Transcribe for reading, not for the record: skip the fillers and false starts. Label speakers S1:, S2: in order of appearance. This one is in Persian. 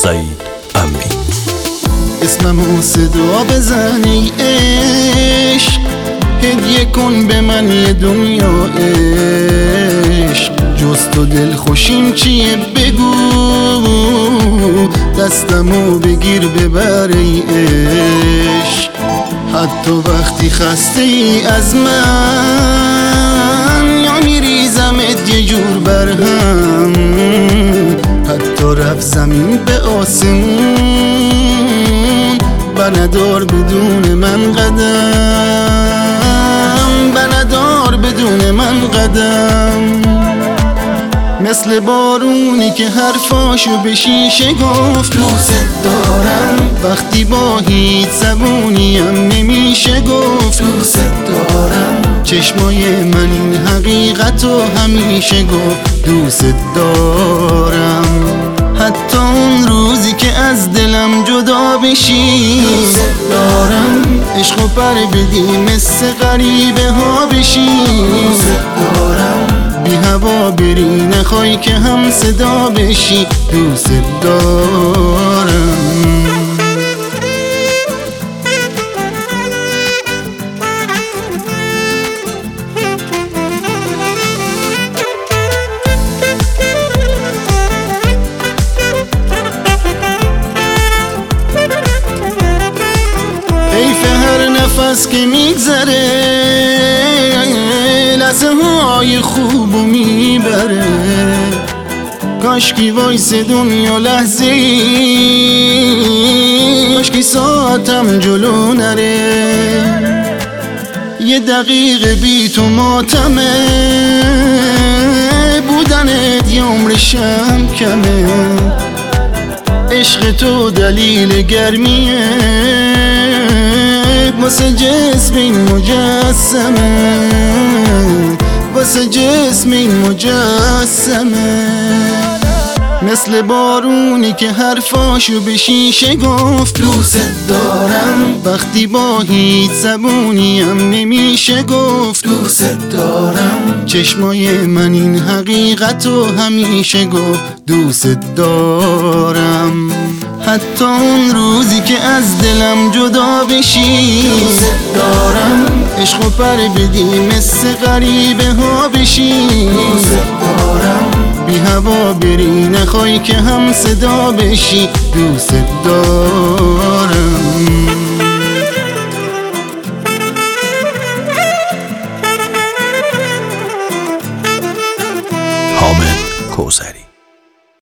S1: سعید امین.
S2: اسممو صدا بزن ای عشق، هدیه کن به من یه دنیا عشق. جز تو دل خوشیم چیه بگو، دستمو بگیر ببر ای عشق. حتی وقتی خسته ای از من، یا میریزمت یه جور برهم. حتی رفت زمین به آسمون، بندار بدون من قدم، بندار بدون من قدم. مثل بارونی که حرفاشو به شیشه گفت دوست دارم، وقتی با هیچ زبونیم نمیشه گفت دوست دارم. چشمای من این حقیقتو همیشه گفت دوست دارم. حتی اون روزی که از دلم جدا بشی دوست دارم، عشقو پر بدی مثل غریبه ها بشی دوست دارم. بی هوا بری نخوای که هم صدا بشی دوست دارم. حیف هر نفس که میگذره، لحظه های خوبو میبره. کاشکی وایس دنیا لحظه ای، کاشکی ساعتم جلو نره. یه دقیقه بی تو ماتمه، بودنت یه عمرشم کمه. عشق تو دلیل گرمیه، واسه جسم این مجسمه، واسه جسم این مجسمه. مثل بارونی که حرفاشو به شیشه گفت دوست دارم، وقتی با هیچ زبونیم نمیشه گفت دوست دارم. چشمای من این حقیقتو همیشه گفت دوست دارم. حتی اون روزی که از دلم جدا بشی دوست دارم، عشقو پر بدی مثل غریبه ها بشی دوست دارم. بی هوا بری نخوای که هم صدا بشی دوست دارم.
S1: حامد کوثری.